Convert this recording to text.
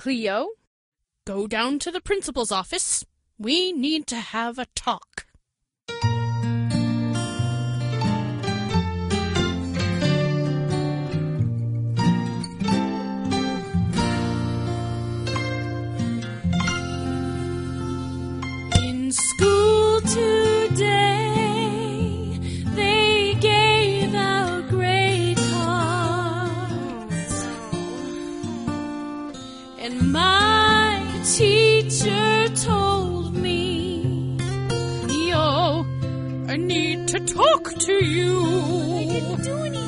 Cleo, Go down to the principal's office. We need to have a talk. In school today, they gave out grade cards, and my teacher told me, Neo, I need to talk to you.